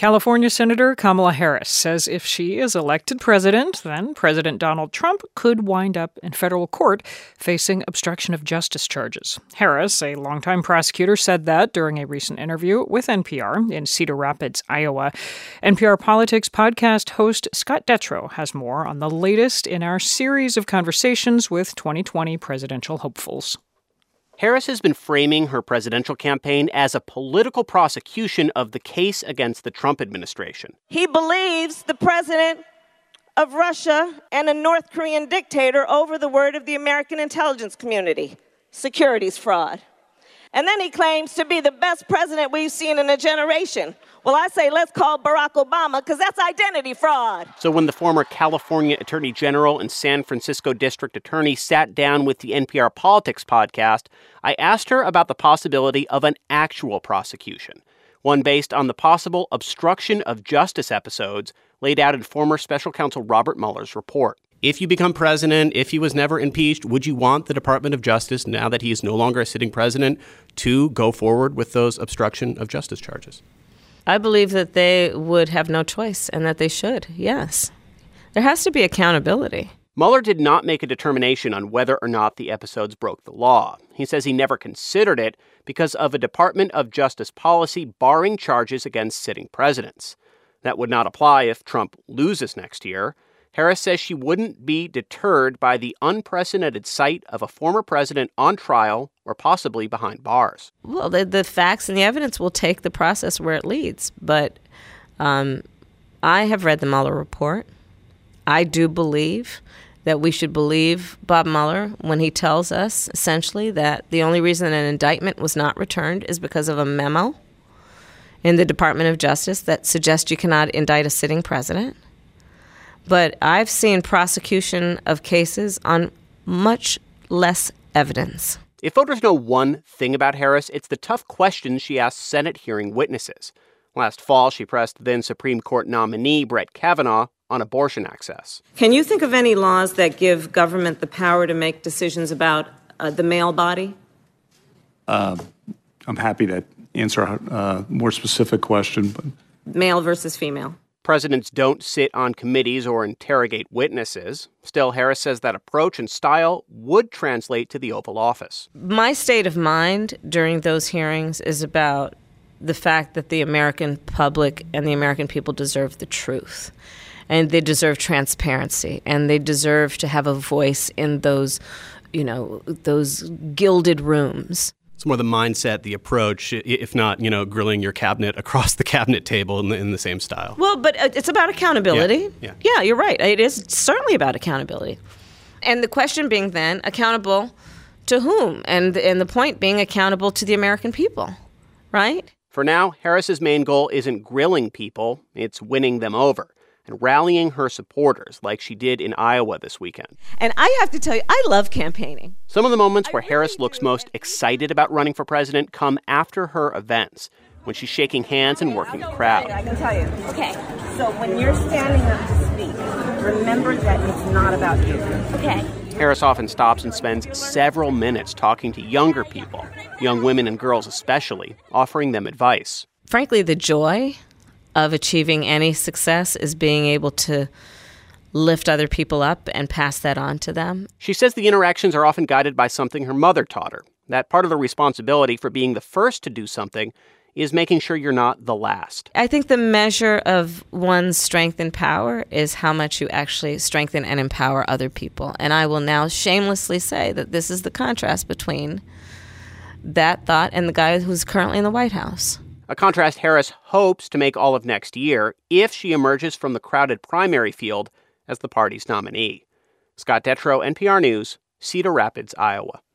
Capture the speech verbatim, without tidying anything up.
California Senator Kamala Harris says if she is elected president, then President Donald Trump could wind up in federal court facing obstruction of justice charges. Harris, a longtime prosecutor, said that during a recent interview with N P R in Cedar Rapids, Iowa. N P R Politics podcast host Scott Detrow has more on the latest in our series of conversations with twenty twenty presidential hopefuls. Harris has been framing her presidential campaign as a political prosecution of the case against the Trump administration. He believes the president of Russia and a North Korean dictator over the word of the American intelligence community. Securities fraud. And then he claims to be the best president we've seen in a generation. Well, I say let's call Barack Obama because that's identity fraud. So when the former California Attorney General and San Francisco District Attorney sat down with the N P R Politics podcast, I asked her about the possibility of an actual prosecution, one based on the possible obstruction of justice episodes laid out in former Special Counsel Robert Mueller's report. If you become president, if he was never impeached, would you want the Department of Justice, now that he is no longer a sitting president, to go forward with those obstruction of justice charges? I believe that they would have no choice and that they should, yes. There has to be accountability. Mueller did not make a determination on whether or not the episodes broke the law. He says he never considered it because of a Department of Justice policy barring charges against sitting presidents. That would not apply if Trump loses next year. Harris says she wouldn't be deterred by the unprecedented sight of a former president on trial or possibly behind bars. Well, the, the facts and the evidence will take the process where it leads. But um, I have read the Mueller report. I do believe that we should believe Bob Mueller when he tells us, essentially, that the only reason an indictment was not returned is because of a memo in the Department of Justice that suggests you cannot indict a sitting president. But I've seen prosecution of cases on much less evidence. If voters know one thing about Harris, it's the tough questions she asked Senate hearing witnesses. Last fall, she pressed then Supreme Court nominee Brett Kavanaugh on abortion access. Can you think of any laws that give government the power to make decisions about uh, the male body? Uh, I'm happy to answer a uh, more specific question. But male versus female. Presidents don't sit on committees or interrogate witnesses. Still, Harris says that approach and style would translate to the Oval Office. My state of mind during those hearings is about the fact that the American public and the American people deserve the truth. And they deserve transparency. And they deserve to have a voice in those, you know, those gilded rooms. It's more the mindset, the approach, if not, you know, grilling your cabinet across the cabinet table in the, in the same style. Well, but it's about accountability. Yeah, yeah. Yeah, you're right. It is certainly about accountability. And the question being then, accountable to whom? And, and the point being accountable to the American people, right? For now, Harris's main goal isn't grilling people, it's winning them over and rallying her supporters like she did in Iowa this weekend. And I have to tell you, I love campaigning. Some of the moments where I Harris really looks do. most excited about running for president come after her events, when she's shaking hands and working the crowd. I can tell you. Okay, so when you're standing up to speak, remember that it's not about you. Okay. Harris often stops and spends several minutes talking to younger people, young women and girls especially, offering them advice. Frankly, the joy of achieving any success is being able to lift other people up and pass that on to them. She says the interactions are often guided by something her mother taught her, that part of the responsibility for being the first to do something is making sure you're not the last. I think the measure of one's strength and power is how much you actually strengthen and empower other people. And I will now shamelessly say that this is the contrast between that thought and the guy who's currently in the White House. A contrast Harris hopes to make all of next year if she emerges from the crowded primary field as the party's nominee. Scott Detrow, N P R News, Cedar Rapids, Iowa.